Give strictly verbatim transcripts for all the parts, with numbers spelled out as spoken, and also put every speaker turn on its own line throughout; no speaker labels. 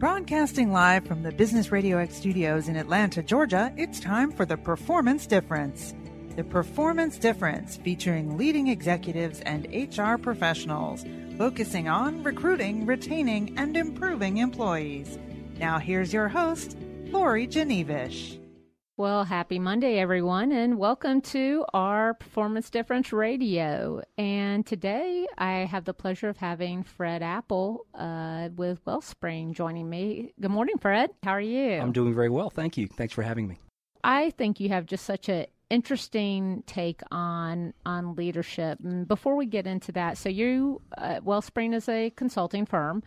Broadcasting live from the Business Radio X studios in Atlanta, Georgia, it's time for The Performance Difference. The Performance Difference, featuring leading executives and H R professionals, focusing on recruiting, retaining, and improving employees. Now here's your host, Lori Genevish.
Well, happy Monday, everyone, and welcome to our Performance Difference Radio. And today I have the pleasure of having Fred Apple uh, with Wellspring joining me. Good morning, Fred. How are you?
I'm doing very well. Thank you. Thanks for having me.
I think you have just such an interesting take on on leadership. And before we get into that, so you, uh, Wellspring is a consulting firm,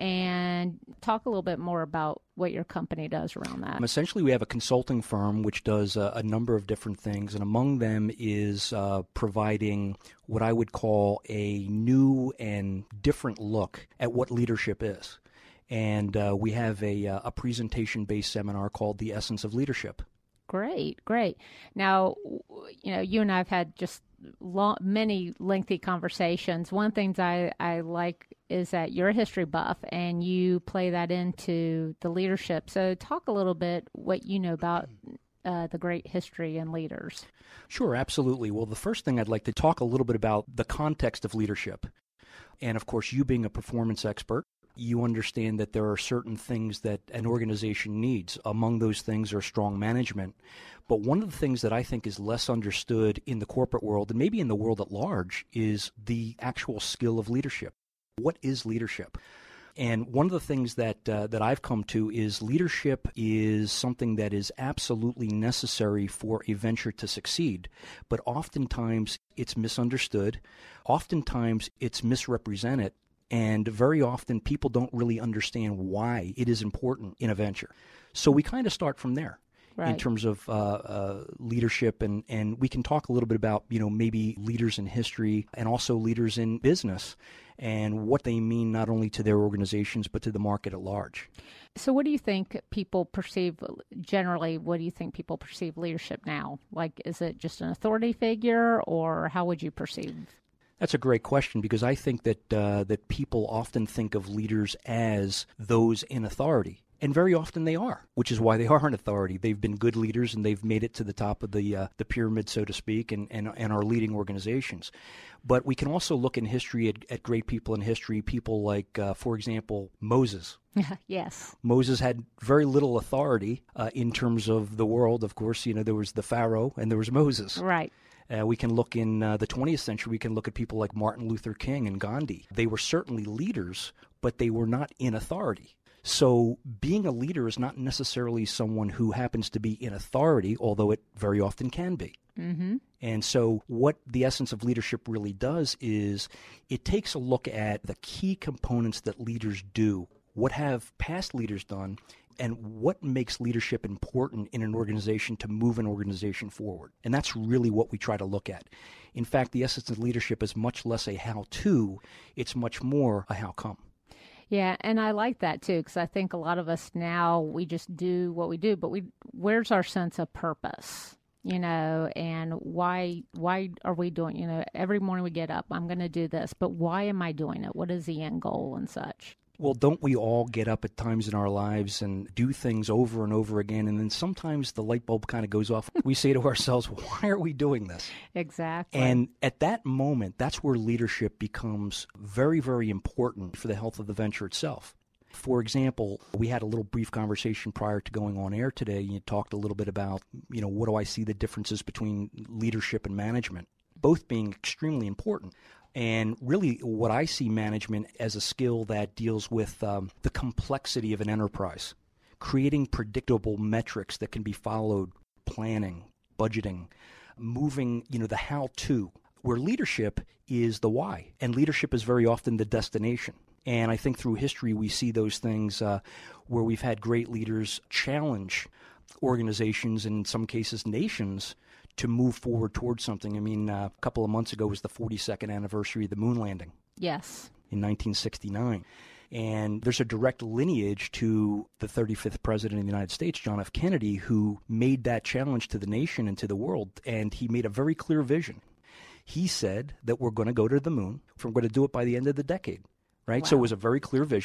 and talk a little bit more about what your company does around that.
Essentially, we have a consulting firm which does a, a number of different things, and among them is uh, providing what I would call a new and different look at what leadership is. And uh, we have a, a presentation-based seminar called The Essence of Leadership.
Great, great. Now, you know, you and I have had just long, many lengthy conversations. One thing I, I like is that you're a history buff and you play that into the leadership. So talk a little bit what you know about uh, the great history and leaders.
Sure, absolutely. Well, the first thing I'd like to talk a little bit about the context of leadership. And of course, you being a performance expert, you understand that there are certain things that an organization needs. Among those things are strong management. But one of the things that I think is less understood in the corporate world, and maybe in the world at large, is the actual skill of leadership. What is leadership? And one of the things that uh, that I've come to is leadership is something that is absolutely necessary for a venture to succeed. But oftentimes it's misunderstood. Oftentimes it's misrepresented. And very often people don't really understand why it is important in a venture. So we kind of start from there. Right. In terms of uh, uh, leadership, and, and we can talk a little bit about, you know, maybe leaders in history and also leaders in business and what they mean not only to their organizations but to the market at large.
So what do you think people perceive, generally, what do you think people perceive leadership now? Like, is it just an authority figure, or how would you perceive?
That's a great question, because I think that uh, that people often think of leaders as those in authority. And very often they are, which is why they are an authority. They've been good leaders and they've made it to the top of the uh, the pyramid, so to speak, and, and, and are leading organizations. But we can also look in history at, at great people in history, people like, uh, for example, Moses.
Yes.
Moses had very little authority uh, in terms of the world. Of course, you know, there was the Pharaoh and there was Moses.
Right.
Uh, we can look in uh, the twentieth century, we can look at people like Martin Luther King and Gandhi. They were certainly leaders, but they were not in authority. So being a leader is not necessarily someone who happens to be in authority, although it very often can be.
Mm-hmm.
And so what the essence of leadership really does is it takes a look at the key components that leaders do, what have past leaders done, and what makes leadership important in an organization to move an organization forward. And that's really what we try to look at. In fact, the essence of leadership is much less a how-to, it's much more a how-come.
Yeah, and I like that too, because I think a lot of us now, we just do what we do, but we where's our sense of purpose, you know, and why why are we doing, you know, every morning we get up, I'm going to do this, but why am I doing it? What is the end goal and such?
Well, don't we all get up at times in our lives and do things over and over again, and then sometimes the light bulb kind of goes off. We say to ourselves, why are we doing this?
Exactly.
And at that moment, that's where leadership becomes very, very important for the health of the venture itself. For example, we had a little brief conversation prior to going on air today. You talked a little bit about, you know, what do I see the differences between leadership and management, both being extremely important. And really what I see management as a skill that deals with um, the complexity of an enterprise, creating predictable metrics that can be followed, planning, budgeting, moving, you know, the how-to, where leadership is the why, and leadership is very often the destination. And I think through history we see those things uh, where we've had great leaders challenge organizations, and in some cases nations, to move forward towards something. I mean, uh, a couple of months ago was the forty-second anniversary of the moon landing.
Yes.
In nineteen sixty-nine. And there's a direct lineage to the thirty-fifth president of the United States, John F. Kennedy, who made that challenge to the nation and to the world. And he made a very clear vision. He said that we're going to go to the moon. We're going to do it by the end of the decade, right?
Wow.
So it was a very clear vision.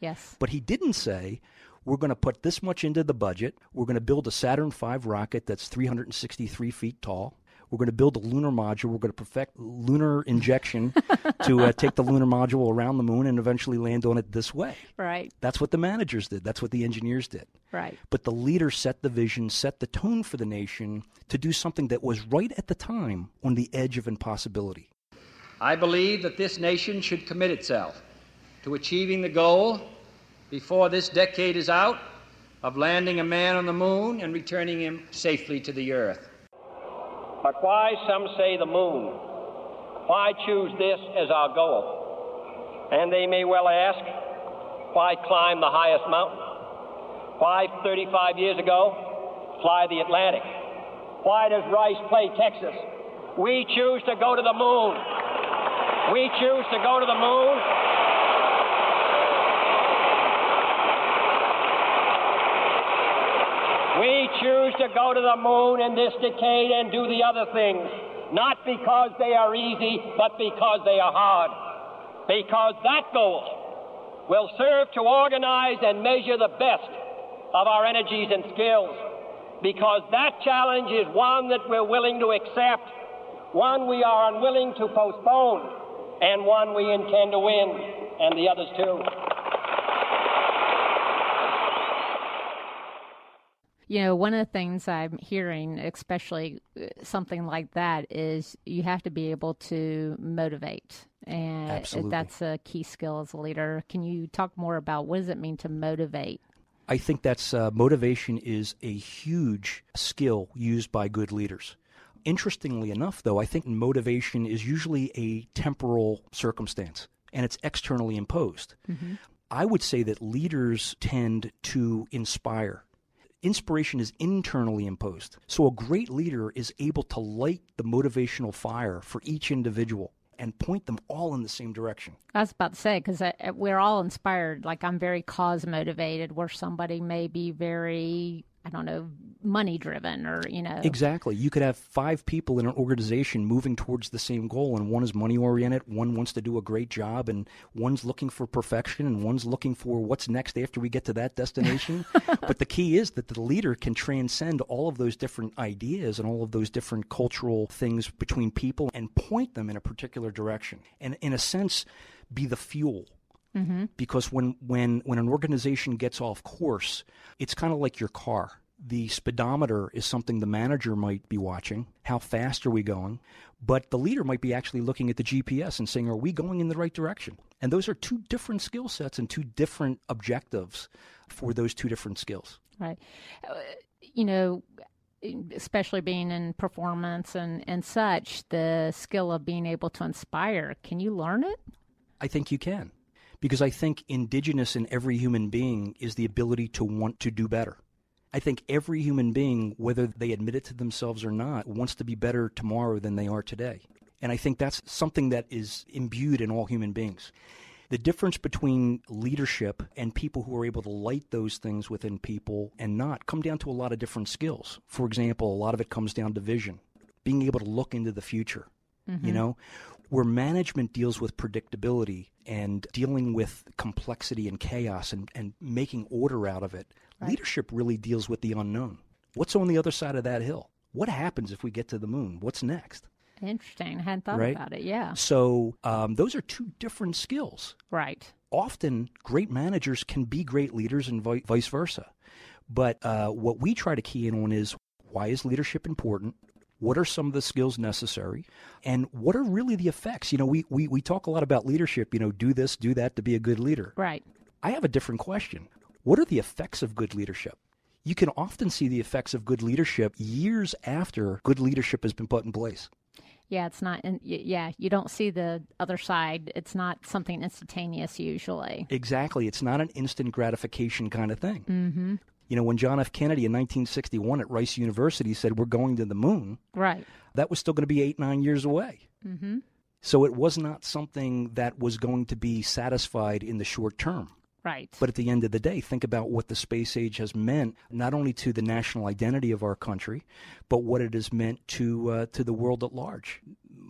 Yes.
But he didn't say, we're going to put this much into the budget. We're going to build a Saturn five rocket that's three hundred sixty-three feet tall. We're going to build a lunar module. We're going to perfect lunar injection to uh, take the lunar module around the moon and eventually land on it this way.
Right.
That's what the managers did. That's what the engineers did.
Right.
But the leader set the vision, set the tone for the nation to do something that was right at the time on the edge of impossibility.
I believe that this nation should commit itself to achieving the goal before this decade is out of landing a man on the moon and returning him safely to the earth.
But why, some say, the moon? Why choose this as our goal? And they may well ask, why climb the highest mountain? Why, thirty-five years ago, fly the Atlantic? Why does Rice play Texas? We choose to go to the moon. We choose to go to the moon. We choose to go to the moon in this decade and do the other things, not because they are easy, but because they are hard. Because that goal will serve to organize and measure the best of our energies and skills. Because that challenge is one that we're willing to accept, one we are unwilling to postpone, and one we intend to win, and the others too.
You know, one of the things I'm hearing, especially something like that, is you have to be able to motivate. And
Absolutely.
That's a key skill as a leader. Can you talk more about what does it mean to motivate?
I think that's uh, motivation is a huge skill used by good leaders. Interestingly enough, though, I think motivation is usually a temporal circumstance, and it's externally imposed. Mm-hmm. I would say that leaders tend to inspire. Inspiration is internally imposed. So a great leader is able to light the motivational fire for each individual and point them all in the same direction.
I was about to say, because we're all inspired. Like, I'm very cause motivated, where somebody may be very, I don't know, money driven, or, you know.
Exactly. You could have five people in an organization moving towards the same goal, and one is money oriented, one wants to do a great job, and one's looking for perfection, and one's looking for what's next after we get to that destination. But the key is that the leader can transcend all of those different ideas and all of those different cultural things between people and point them in a particular direction, and in a sense be the fuel. Mm-hmm. Because when, when, when an organization gets off course, it's kind of like your car. The speedometer is something the manager might be watching. How fast are we going? But the leader might be actually looking at the G P S and saying, are we going in the right direction? And those are two different skill sets and two different objectives for those two different skills.
Right. Uh, you know, especially being in performance and, and such, the skill of being able to inspire, can you learn it?
I think you can. Because I think indigenous in every human being is the ability to want to do better. I think every human being, whether they admit it to themselves or not, wants to be better tomorrow than they are today. And I think that's something that is imbued in all human beings. The difference between leadership and people who are able to light those things within people and not come down to a lot of different skills. For example, a lot of it comes down to vision, being able to look into the future, mm-hmm. you know? Where management deals with predictability and dealing with complexity and chaos and, and making order out of it, right. Leadership really deals with the unknown. What's on the other side of that hill? What happens if we get to the moon? What's next?
Interesting. I hadn't thought
right?
about it, yeah.
So um, those are two different skills.
Right.
Often, great managers can be great leaders and vi- vice versa. But uh, what we try to key in on is, why is leadership important? What are some of the skills necessary? And what are really the effects? You know, we, we, we talk a lot about leadership, you know, do this, do that to be a good leader.
Right.
I have a different question. What are the effects of good leadership? You can often see the effects of good leadership years after good leadership has been put in place.
Yeah, it's not, yeah, you don't see the other side. It's not something instantaneous usually.
Exactly. It's not an instant gratification kind of thing.
Mm-hmm.
You know, when John F. Kennedy in nineteen sixty-one at Rice University said, we're going to the moon,
right?
That was still going to be eight, nine years away.
Mm-hmm.
So it was not something that was going to be satisfied in the short term.
Right.
But at the end of the day, think about what the space age has meant, not only to the national identity of our country, but what it has meant to uh, to the world at large.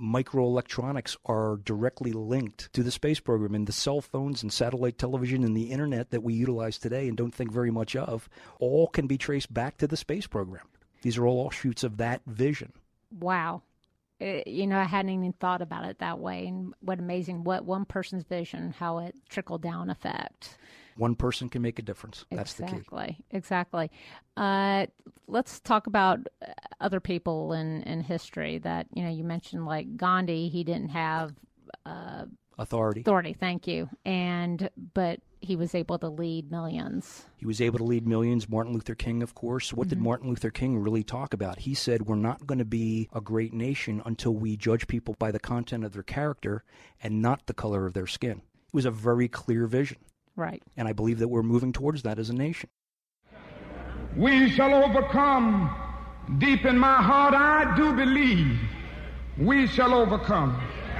microelectronics are directly linked to the space program, and the cell phones and satellite television and the internet that we utilize today and don't think very much of, all can be traced back to the space program. These are all offshoots of that vision.
Wow. It, you know, I hadn't even thought about it that way. And what amazing, what one person's vision, how it trickled down effect.
One person can make a difference. That's
exactly,
the key.
Exactly. Uh, let's talk about other people in, in history that, you know, you mentioned like Gandhi, he didn't have uh,
authority.
Authority, thank you. And, but he was able to lead millions.
He was able to lead millions. Martin Luther King, of course. What mm-hmm. did Martin Luther King really talk about? He said, we're not going to be a great nation until we judge people by the content of their character and not the color of their skin. It was a very clear vision.
Right.
And I believe that we're moving towards that as a nation.
We shall overcome. Deep in my heart, I do believe we shall overcome.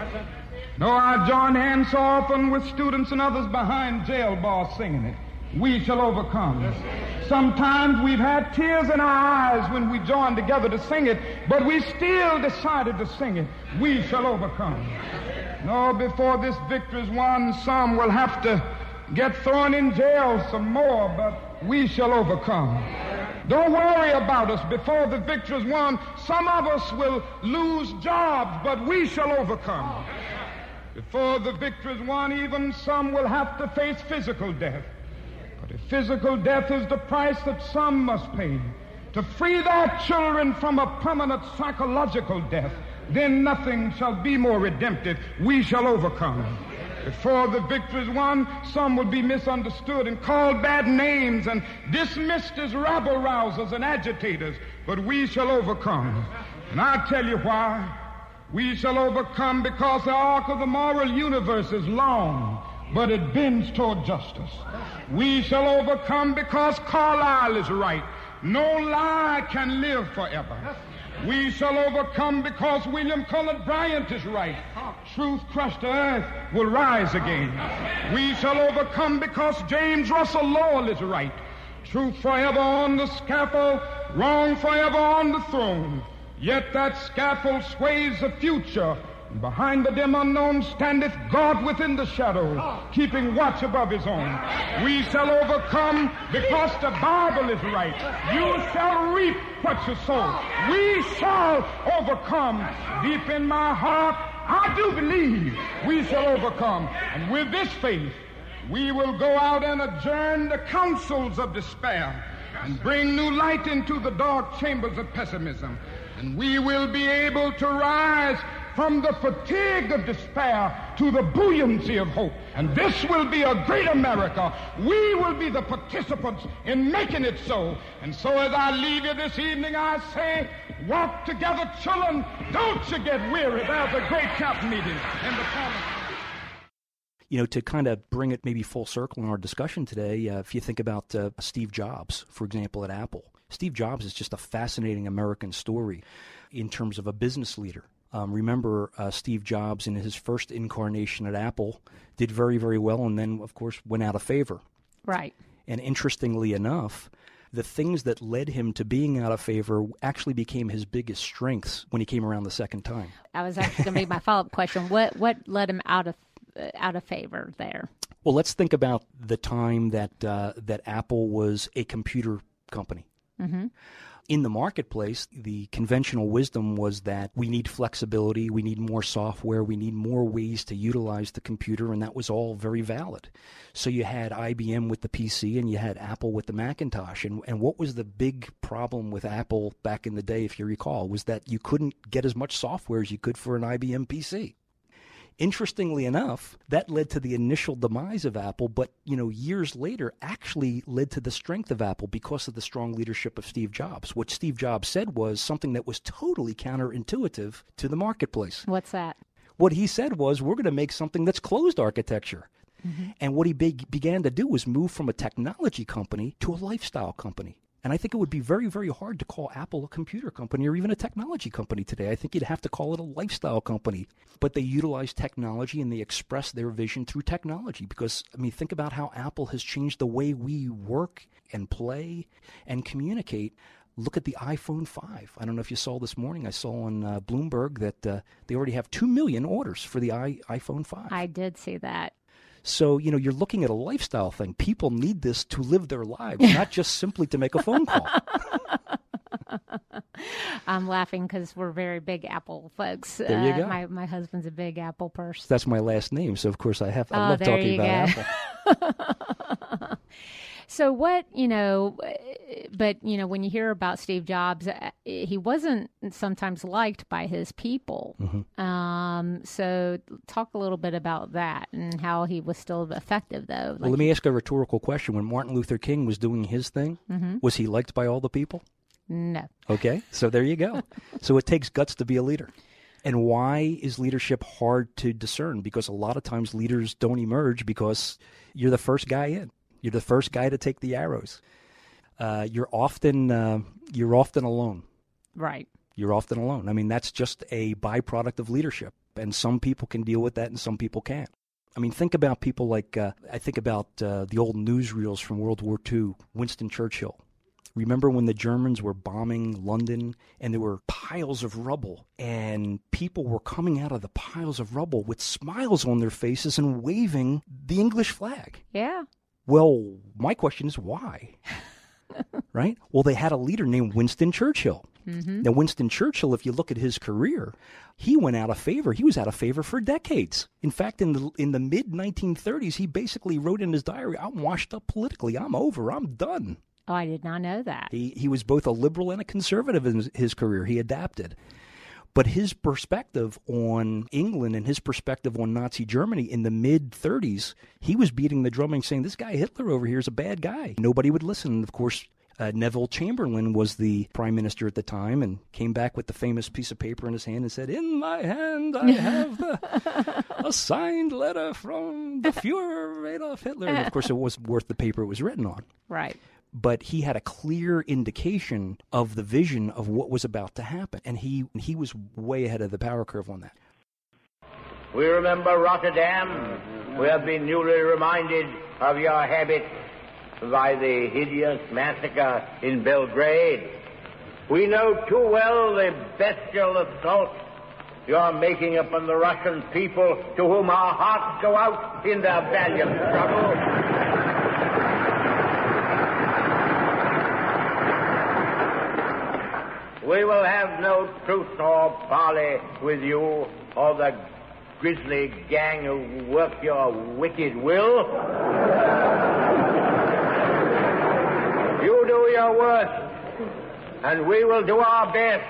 Though I join hands so often with students and others behind jail bars singing it, we shall overcome. Sometimes we've had tears in our eyes when we joined together to sing it, but we still decided to sing it. We shall overcome. No, before this victory is won, some will have to get thrown in jail some more, but we shall overcome. Don't worry about us. Before the victory is won, some of us will lose jobs, but we shall overcome. Before the victory is won, even some will have to face physical death. But if physical death is the price that some must pay to free their children from a permanent psychological death, then nothing shall be more redemptive. We shall overcome. Before the victory is won, some will be misunderstood and called bad names and dismissed as rabble-rousers and agitators, but we shall overcome. And I'll tell you why. We shall overcome because the arc of the moral universe is long, but it bends toward justice. We shall overcome because Carlyle is right. No lie can live forever. We shall overcome because William Cullen Bryant is right. Truth crushed to earth will rise again. We shall overcome because James Russell Lowell is right. Truth forever on the scaffold, wrong forever on the throne. Yet that scaffold sways the future. Behind the dim unknown standeth God within the shadow, keeping watch above his own. We shall overcome because the Bible is right. You shall reap what you sow. We shall overcome. Deep in my heart, I do believe we shall overcome. And with this faith, we will go out and adjourn the councils of despair and bring new light into the dark chambers of pessimism. And we will be able to rise from the fatigue of despair to the buoyancy of hope. And this will be a great America. We will be the participants in making it so. And so as I leave you this evening, I say, walk together, children. Don't you get weary. There's a great camp meeting in the Parliament.
You know, to kind of bring it maybe full circle in our discussion today, uh, if you think about uh, Steve Jobs, for example, at Apple. Steve Jobs is just a fascinating American story in terms of a business leader. Um, remember, uh, Steve Jobs, in his first incarnation at Apple, did very, very well and then, of course, went out of favor.
Right.
And interestingly enough, the things that led him to being out of favor actually became his biggest strengths when he came around the second time.
I was actually going to make my follow-up question. What what led him out of uh, out of favor there?
Well, let's think about the time that uh, that Apple was a computer company.
Mm-hmm.
In the marketplace, the conventional wisdom was that we need flexibility, we need more software, we need more ways to utilize the computer, and that was all very valid. So you had I B M with the P C and you had Apple with the Macintosh. And, and what was the big problem with Apple back in the day, if you recall, was that you couldn't get as much software as you could for an I B M P C. Interestingly enough, that led to the initial demise of Apple, but, you know, years later actually led to the strength of Apple because of the strong leadership of Steve Jobs. What Steve Jobs said was something that was totally counterintuitive to the marketplace.
What's that?
What he said was, we're going to make something that's closed architecture. Mm-hmm. And what he be- began to do was move from a technology company to a lifestyle company. And I think it would be very, very hard to call Apple a computer company or even a technology company today. I think you'd have to call it a lifestyle company. But they utilize technology and they express their vision through technology because, I mean, think about how Apple has changed the way we work and play and communicate. Look at the iPhone five. I don't know if you saw this morning. I saw on uh, Bloomberg that uh, they already have two million orders for the I- iPhone five.
I did see that.
So, you know, you're looking at a lifestyle thing. People need this to live their lives, not just simply to make a phone call.
I'm laughing because we're very big Apple folks.
There you
uh,
go.
My, my husband's a big Apple person.
That's my last name, so of course I have. I
Oh,
love
there
talking
you
about
go.
Apple.
So what, you know, but, you know, when you hear about Steve Jobs, he wasn't sometimes liked by his people.
Mm-hmm.
Um, so talk a little bit about that and how he was still effective, though.
Well,
Like
let me ask a rhetorical question. When Martin Luther King was doing his thing,
Mm-hmm.
was he liked by all the people?
No.
Okay, so there you go. So it takes guts to be a leader. And why is leadership hard to discern? Because a lot of times leaders don't emerge because you're the first guy in. You're the first guy to take the arrows. Uh, you're often uh, you're often alone.
Right.
You're often alone. I mean, that's just a byproduct of leadership. And some people can deal with that and some people can't. I mean, think about people like, uh, I think about uh, the old newsreels from World War Two, Winston Churchill. Remember when the Germans were bombing London and there were piles of rubble and people were coming out of the piles of rubble with smiles on their faces and waving the English flag?
Yeah.
Well, my question is why? Right? Well, they had a leader named Winston Churchill.
Mm-hmm.
Now, Winston Churchill, if you look at his career, he went out of favor. He was out of favor for decades. In fact, in the in the mid nineteen thirties, he basically wrote in his diary, "I'm washed up politically. I'm over. I'm done."
Oh, I did not know that.
He he was both a liberal and a conservative in his, his career. He adapted. But his perspective on England and his perspective on Nazi Germany in the mid-thirties, he was beating the drum and saying, this guy Hitler over here is a bad guy. Nobody would listen. Of course, uh, Neville Chamberlain was the prime minister at the time and came back with the famous piece of paper in his hand and said, in my hand I have the, a signed letter from the Fuhrer Adolf Hitler. And of course, it was worth the paper it was written on.
Right.
But he had a clear indication of the vision of what was about to happen. And he he was way ahead of the power curve on that.
We remember Rotterdam. We have been newly reminded of your habit by the hideous massacre in Belgrade. We know too well the bestial assault you're making upon the Russian people, to whom our hearts go out in their valiant struggle. We will have no truce or parley with you or the grisly gang who work your wicked will. You do your worst, and we will do our best.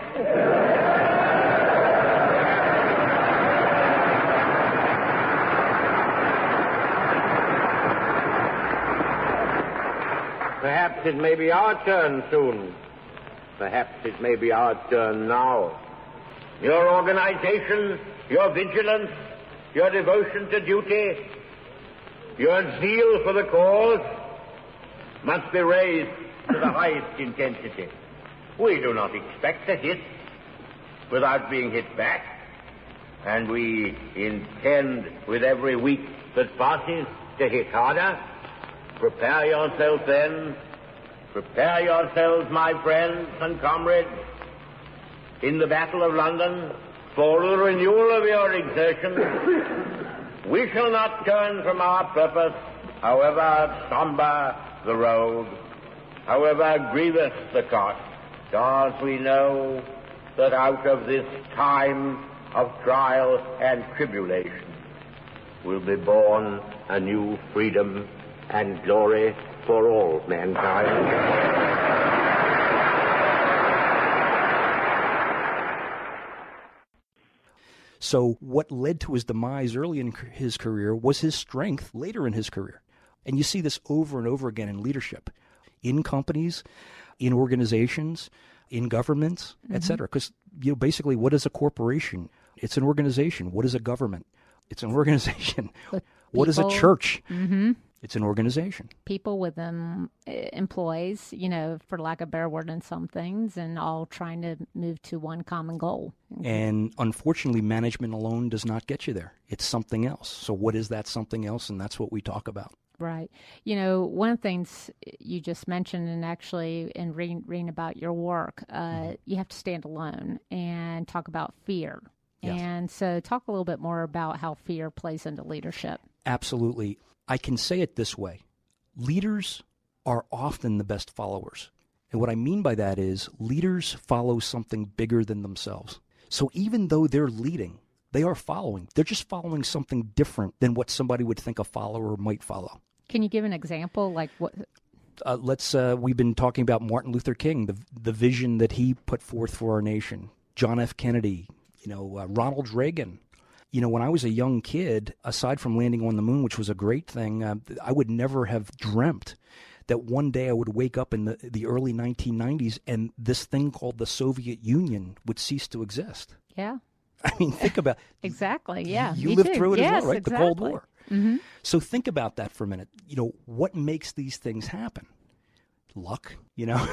Perhaps it may be our turn soon. Perhaps it may be our turn now. Your organization, your vigilance, your devotion to duty, your zeal for the cause must be raised to the highest intensity. We do not expect to hit without being hit back, and we intend with every week that passes to hit harder. Prepare yourself then. Prepare yourselves, my friends and comrades, in the Battle of London for the renewal of your exertions. We shall not turn from our purpose, however somber the road, however grievous the cost, because we know that out of this time of trial and tribulation will be born a new freedom and glory for all mankind.
So what led to his demise early in his career was his strength later in his career. And you see this over and over again in leadership, in companies, in organizations, in governments, mm-hmm. et cetera. Because, you know, basically, what is a corporation? It's an organization. What is a government? It's an organization.
With
what
people,
is a church?
Mm-hmm.
It's an organization.
People with um, employees, you know, for lack of a better word in some things, and all trying to move to one common goal.
And unfortunately, management alone does not get you there. It's something else. So what is that something else? And that's what we talk about.
Right. You know, one of the things you just mentioned, and actually in reading, reading about your work, uh, mm-hmm. you have to stand alone and talk about fear. Yes. And so talk a little bit more about how fear plays into leadership. Absolutely. I can say it this way. Leaders are often the best followers. And what I mean by that is leaders follow something bigger than themselves. So even though they're leading, they are following. They're just following something different than what somebody would think a follower might follow. Can you give an example? Like what? Uh, let's. Uh, we've been talking about Martin Luther King, the the vision that he put forth for our nation. John F. Kennedy, you know, uh, Ronald Reagan. You know, when I was a young kid, aside from landing on the moon, which was a great thing, uh, I would never have dreamt that one day I would wake up in the, the early nineteen nineties and this thing called the Soviet Union would cease to exist. Yeah. I mean, think about exactly. Yeah, you lived too. through it yes, as well, right? Exactly. The Cold War. Mm-hmm. So think about that for a minute. You know, what makes these things happen? Luck, you know?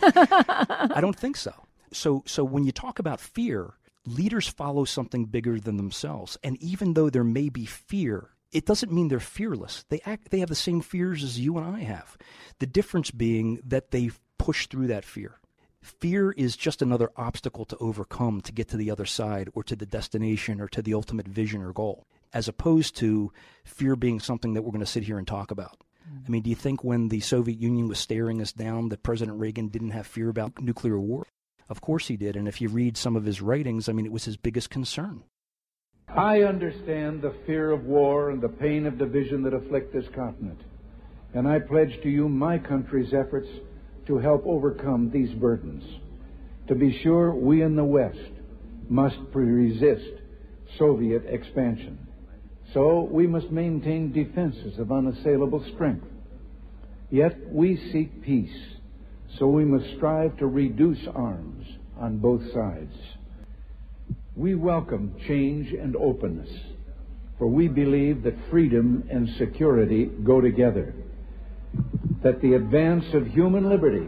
I don't think so. So, so when you talk about fear, leaders follow something bigger than themselves, and even though there may be fear, it doesn't mean they're fearless. They act. They have the same fears as you and I have. The difference being that they push through that fear. Fear is just another obstacle to overcome to get to the other side or to the destination or to the ultimate vision or goal, as opposed to fear being something that we're going to sit here and talk about. Mm-hmm. I mean, do you think when the Soviet Union was staring us down that President Reagan didn't have fear about nuclear war? Of course he did. And if you read some of his writings, I mean, it was his biggest concern.
I understand the fear of war and the pain of division that afflict this continent. And I pledge to you my country's efforts to help overcome these burdens. To be sure, we in the West must resist Soviet expansion. So we must maintain defenses of unassailable strength. Yet we seek peace, so we must strive to reduce arms on both sides. We welcome change and openness, for we believe that freedom and security go together, that the advance of human liberty,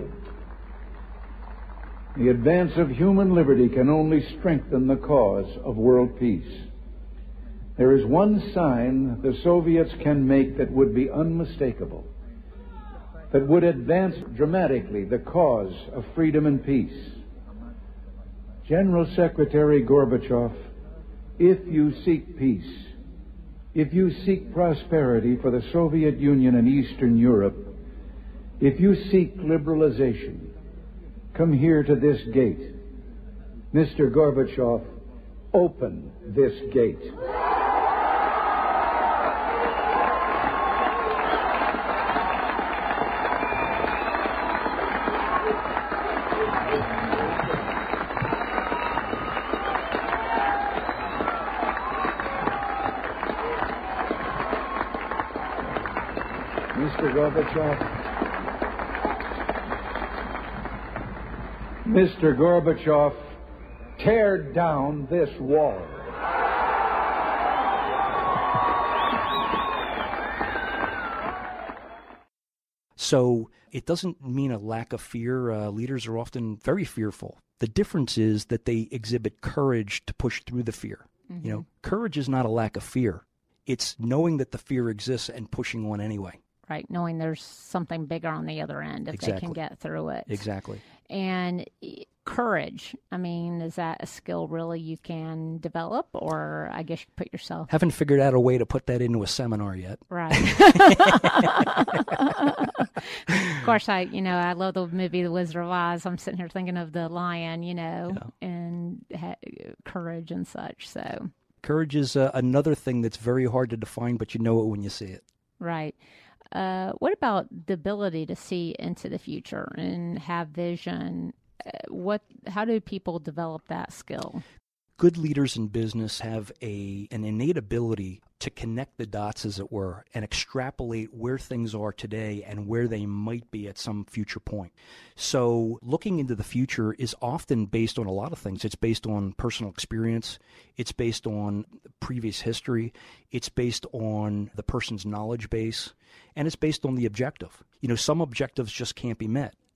the advance of human liberty can only strengthen the cause of world peace. There is one sign the Soviets can make that would be unmistakable, that would advance dramatically the cause of freedom and peace. General Secretary Gorbachev, if you seek peace, if you seek prosperity for the Soviet Union and Eastern Europe, if you seek liberalization, come here to this gate. Mister Gorbachev, open this gate. Mister Gorbachev, Mister Gorbachev, tear down this wall.
So it doesn't mean a lack of fear. Uh, leaders are often very fearful. The difference is that they exhibit courage to push through the fear. Mm-hmm. You know, courage is not a lack of fear. It's knowing that the fear exists and pushing on anyway. Right, knowing there's something bigger on the other end if exactly. they can get through it. Exactly. And courage, I mean, is that a skill really you can develop, or I guess you put yourself... Haven't figured out a way to put that into a seminar yet. Right. Of course, I, you know, I love the movie The Wizard of Oz. I'm sitting here thinking of the lion, you know, yeah. and ha- courage and such, so... Courage is uh, another thing that's very hard to define, but you know it when you see it. Right. Uh, what about the ability to see into the future and have vision? Uh, what? How do people develop that skill? Good leaders in business have a an innate ability to connect the dots, as it were, and extrapolate where things are today and where they might be at some future point. So looking into the future is often based on a lot of things. It's based on personal experience. It's based on previous history. It's based on the person's knowledge base. And it's based on the objective. You know, some objectives just can't be met.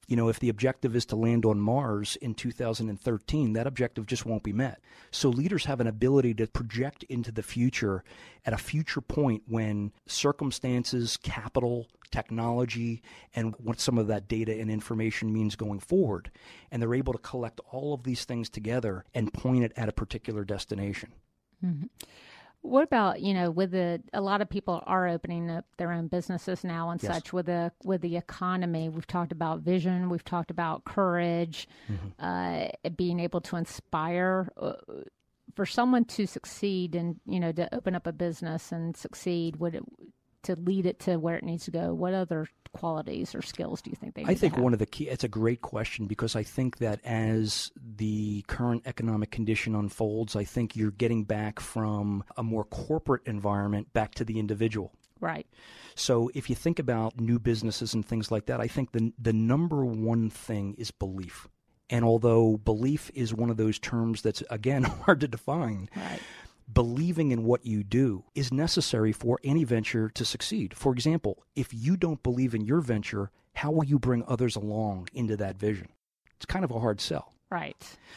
You know, if the objective is to land on Mars in two thousand thirteen, that objective just won't be met. So leaders have an ability to project into the future at a future point when circumstances, capital, technology, and what some of that data and information means going forward. And they're able to collect all of these things together and point it at a particular destination.
Mm-hmm. What about, you know, with the, a lot of people are opening up their own businesses now and
yes.
such with the, with the economy. We've talked about vision. We've talked about courage, mm-hmm. uh, being able to inspire. Uh, for someone to succeed and, you know, to open up a business and succeed, would it, to lead it to where it needs to go, what other qualities or skills do you think they need
I think
to have?
one of the key, it's a great question, because I think that as the current economic condition unfolds, I think you're getting back from a more corporate environment back to the individual.
Right.
So if you think about new businesses and things like that, I think the the number one thing is belief. And although belief is one of those terms that's, again, hard to define,
right.
believing in what you do is necessary for any venture to succeed. For example, if you don't believe in your venture, how will you bring others along into that vision? It's kind of a hard sell.
Right.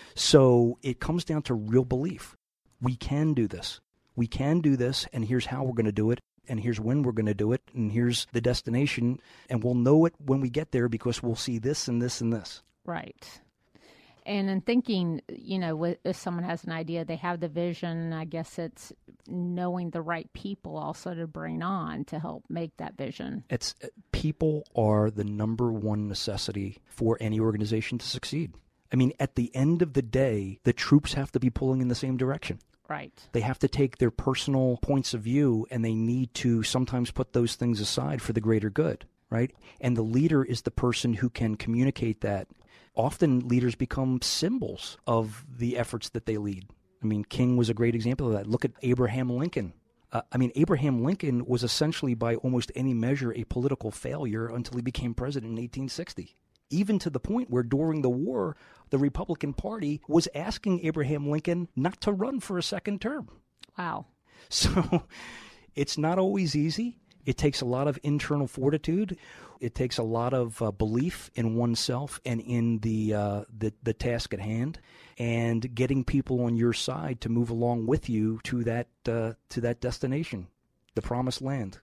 So it comes down to real belief. We can do this. We can do this, and here's how we're going to do it, and here's when we're going to do it, and here's the destination, and we'll know it when we get there because we'll see this and this and this.
Right. And in thinking, you know, if someone has an idea, they have the vision, I guess it's knowing the right people also to bring on to help make that vision.
It's people are the number one necessity for any organization to succeed. I mean, at the end of the day, the troops have to be pulling in the same direction.
Right.
They have to take their personal points of view, and they need to sometimes put those things aside for the greater good, right? And the leader is the person who can communicate that. Often leaders become symbols of the efforts that they lead. I mean, King was a great example of that. Look at Abraham Lincoln. Uh, I mean, Abraham Lincoln was essentially, by almost any measure, a political failure until he became president in eighteen sixty. Even to the point where during the war, the Republican Party was asking Abraham Lincoln not to run for a second term.
Wow.
So it's not always easy. It takes a lot of internal fortitude. It takes a lot of uh, belief in oneself and in the, uh, the the task at hand, and getting people on your side to move along with you to that uh, to that destination, the promised land.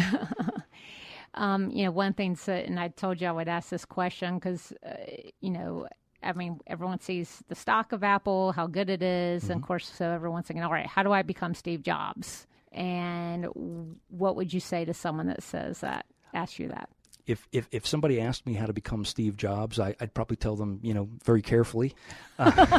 um, you know, one thing, that, and I told you I would ask this question because, uh, you know, I mean, everyone sees the stock of Apple, how good it is, mm-hmm. and of course, so everyone's thinking, all right, how do I become Steve Jobs? And what would you say to someone that says that, asks you that?
If, if if somebody asked me how to become Steve Jobs, I, I'd probably tell them, you know, very carefully. Uh,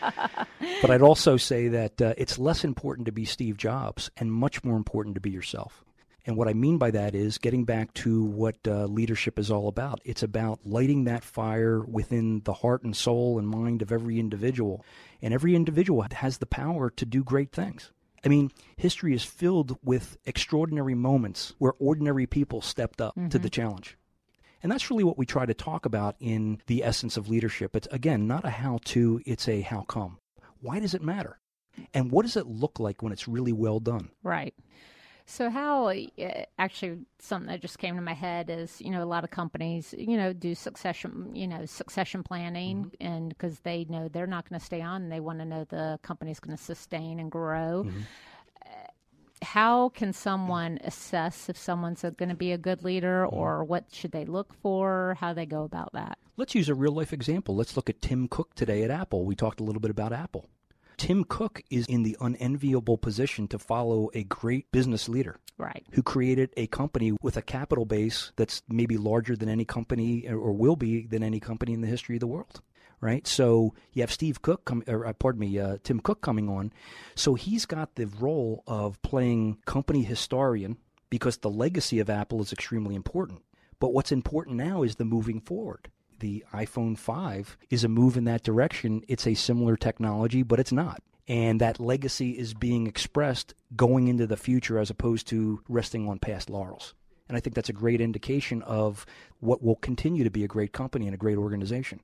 but I'd also say that uh, it's less important to be Steve Jobs and much more important to be yourself. And what I mean by that is getting back to what uh, leadership is all about. It's about lighting that fire within the heart and soul and mind of every individual. And every individual has the power to do great things. I mean, history is filled with extraordinary moments where ordinary people stepped up mm-hmm. to the challenge. And that's really what we try to talk about in the essence of leadership. It's, again, not a how-to, it's a how-come. Why does it matter? And what does it look like when it's really well done?
Right. So how, uh, actually, something that just came to my head is, you know, a lot of companies, you know, do succession, you know, succession planning, mm-hmm. and because they know they're not going to stay on, and they want to know the company's going to sustain and grow. Mm-hmm. Uh, how can someone assess if someone's going to be a good leader, mm-hmm. or what should they look for? How they go about that?
Let's use a real-life example. Let's look at Tim Cook today at Apple. We talked a little bit about Apple. Tim Cook is in the unenviable position to follow a great business leader,
right,
who created a company with a capital base that's maybe larger than any company, or will be than any company in the history of the world, right? So you have Steve Cook, com- or uh, pardon me, uh, Tim Cook coming on. So he's got the role of playing company historian because the legacy of Apple is extremely important. But what's important now is the moving forward. The iPhone five is a move in that direction. It's a similar technology, but it's not. And that legacy is being expressed going into the future as opposed to resting on past laurels. And I think that's a great indication of what will continue to be a great company and a great organization.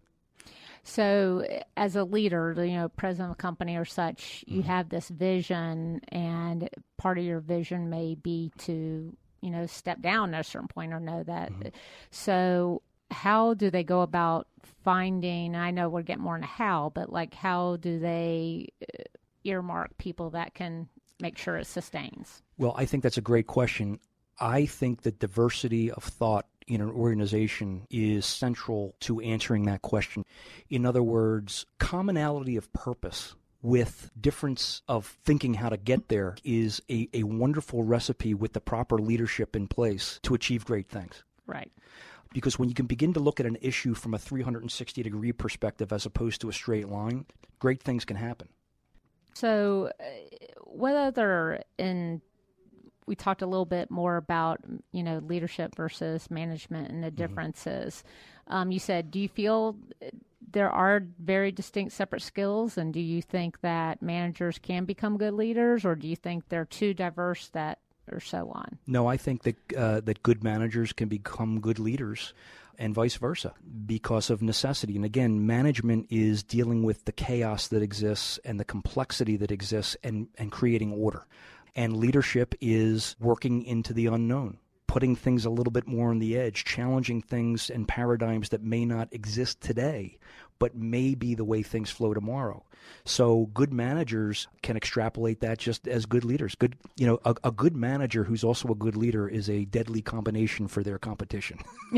So as a leader, you know, president of a company or such, you mm-hmm. have this vision, and part of your vision may be to, you know, step down at a certain point or know that. Mm-hmm. So how do they go about finding, I know we're getting more into how, but like how do they earmark people that can make sure it sustains?
Well, I think that's a great question. I think that diversity of thought in an organization is central to answering that question. In other words, commonality of purpose with difference of thinking how to get there is a, a wonderful recipe with the proper leadership in place to achieve great things.
Right.
Because when you can begin to look at an issue from a three hundred sixty degree perspective as opposed to a straight line, great things can happen. So uh,
what other, in, we talked a little bit more about, you know, leadership versus management and the differences. Mm-hmm. Um, you said, do you feel there are very distinct separate skills, and do you think that managers can become good leaders, or do you think they're too diverse that, or so on?
No, I think that uh, that good managers can become good leaders and vice versa because of necessity. And again, management is dealing with the chaos that exists and the complexity that exists and, and creating order. And leadership is working into the unknown, putting things a little bit more on the edge, challenging things and paradigms that may not exist today, but may be the way things flow tomorrow. So good managers can extrapolate that just as good leaders. Good, you know, a, a good manager who's also a good leader is a deadly combination for their competition.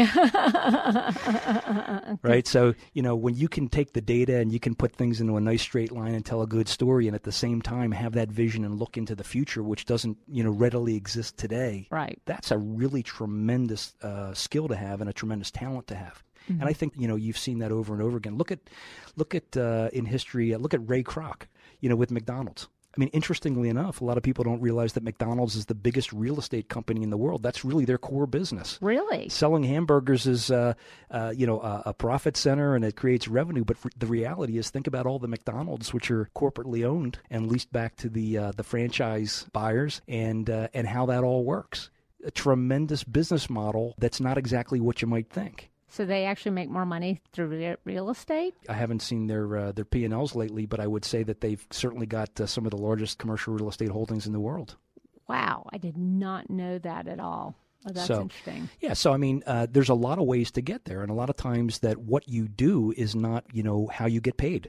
Right? So, you know, when you can take the data and you can put things into a nice straight line and tell a good story, and at the same time have that vision and look into the future, which doesn't, you know, readily exist today.
Right.
That's a really tremendous uh, skill to have and a tremendous talent to have. Mm-hmm. And I think, you know, you've seen that over and over again. Look at, look at uh, in history, uh, look at Ray Kroc, you know, with McDonald's. I mean, interestingly enough, a lot of people don't realize that McDonald's is the biggest real estate company in the world. That's really their core business.
Really?
Selling hamburgers is, uh, uh, you know, a, a profit center, and it creates revenue. But for, the reality is, think about all the McDonald's, which are corporately owned and leased back to the uh, the franchise buyers, and uh, and how that all works. A tremendous business model that's not exactly what you might think.
So they actually make more money through real estate?
I haven't seen their uh, their P and L's lately, but I would say that they've certainly got uh, some of the largest commercial real estate holdings in the world.
Wow, I did not know that at all. Oh, that's
so,
interesting.
Yeah, so I mean, uh, there's a lot of ways to get there, and a lot of times that what you do is not, you know, how you get paid.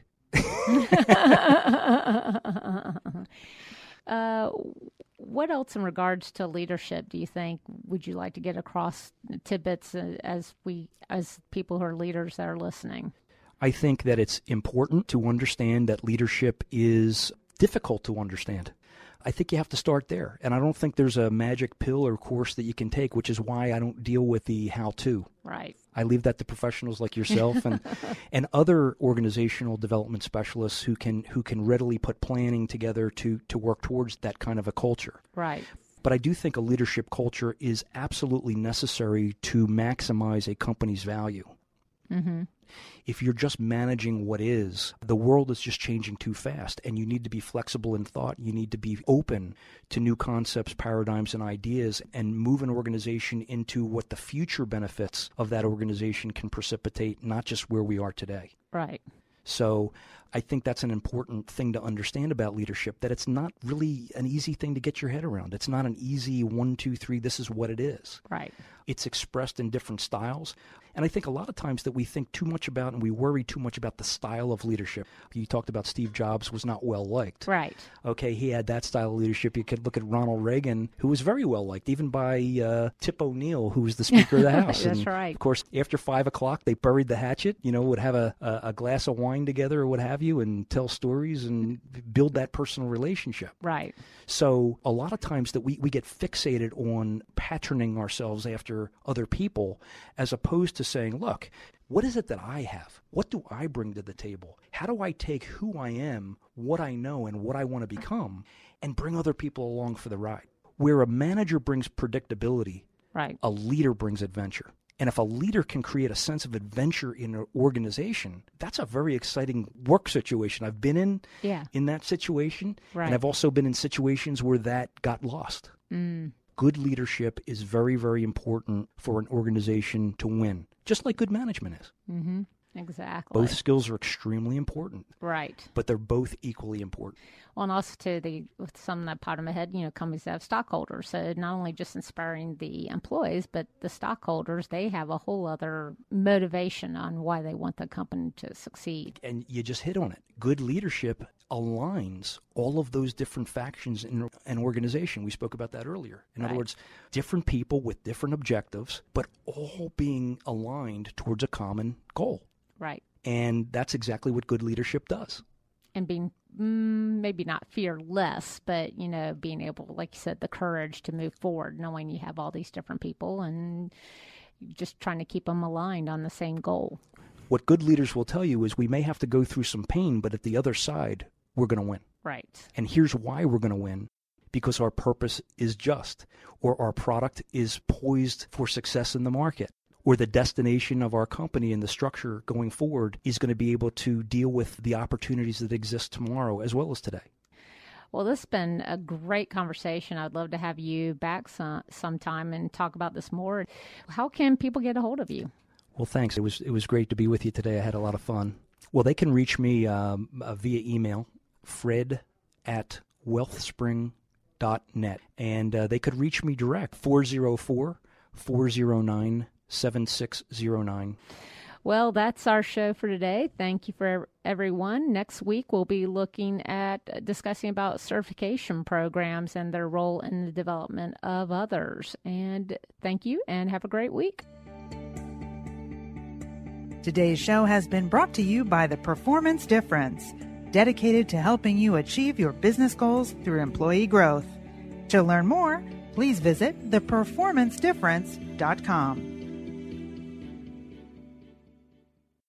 uh, what else in regards to leadership do you think would you like to get across tidbits as we, as people who are leaders that are listening?
I think that it's important to understand that leadership is difficult to understand. I think you have to start there. And I don't think there's a magic pill or course that you can take, which is why I don't deal with the how-to.
Right.
I leave that to professionals like yourself and and other organizational development specialists who can who can readily put planning together to to work towards that kind of a culture.
Right.
But I do think a leadership culture is absolutely necessary to maximize a company's value.
Mm-hmm.
If you're just managing what is, the world is just changing too fast, and you need to be flexible in thought. You need to be open to new concepts, paradigms, and ideas, and move an organization into what the future benefits of that organization can precipitate, not just where we are today.
Right.
So I think that's an important thing to understand about leadership, that it's not really an easy thing to get your head around. It's not an easy one, two, three, this is what it is.
Right.
It's expressed in different styles. And I think a lot of times that we think too much about and we worry too much about the style of leadership. You talked about Steve Jobs was not well liked.
Right.
Okay, he had that style of leadership. You could look at Ronald Reagan, who was very well liked, even by uh, Tip O'Neill, who was the Speaker of the House.
That's
and
right.
Of course, after five o'clock, they buried the hatchet, you know, would have a, a, a glass of wine together or what have you and tell stories and build that personal relationship.
Right.
So a lot of times that we, we get fixated on patterning ourselves after other people as opposed to saying, look, what is it that I have? What do I bring to the table? How do I take who I am, what I know, and what I want to become, and bring other people along for the ride? Where a manager brings predictability,
right,
a leader brings adventure. And if a leader can create a sense of adventure in an organization, that's a very exciting work situation. I've been in
yeah.
in that situation,
right.
and I've also been in situations where that got lost.
Mm.
Good leadership is very, very important for an organization to win, just like good management is.
Mm-hmm. Exactly.
Both skills are extremely important.
Right.
But they're both equally important.
Well, and also to the, with some that pot in my head, you know, companies that have stockholders. So not only just inspiring the employees, but the stockholders, they have a whole other motivation on why they want the company to succeed.
And you just hit on it. Good leadership aligns all of those different factions in an organization. We spoke about that earlier. In
Right.
other words, different people with different objectives, but all being aligned towards a common goal.
Right.
And that's exactly what good leadership does.
And being mm, maybe not fearless, but, you know, being able, like you said, the courage to move forward, knowing you have all these different people and just trying to keep them aligned on the same goal.
What good leaders will tell you is we may have to go through some pain, but at the other side, we're going to win.
Right.
And here's why we're going to win. Because our purpose is just, or our product is poised for success in the market, or the destination of our company and the structure going forward is going to be able to deal with the opportunities that exist tomorrow as well as today.
Well, this has been a great conversation. I'd love to have you back some, sometime and talk about this more. How can people get a hold of you?
Well, thanks. It was it was great to be with you today. I had a lot of fun. Well, they can reach me um, uh, via email, fred at wealthspring dot net. And uh, they could reach me direct, four oh four, four oh nine, seven six oh nine.
Well, that's our show for today. Thank you for everyone. Next week, we'll be looking at discussing about certification programs and their role in the development of others. And thank you, and have a great week.
Today's show has been brought to you by The Performance Difference, dedicated to helping you achieve your business goals through employee growth. To learn more, please visit the performance difference dot com.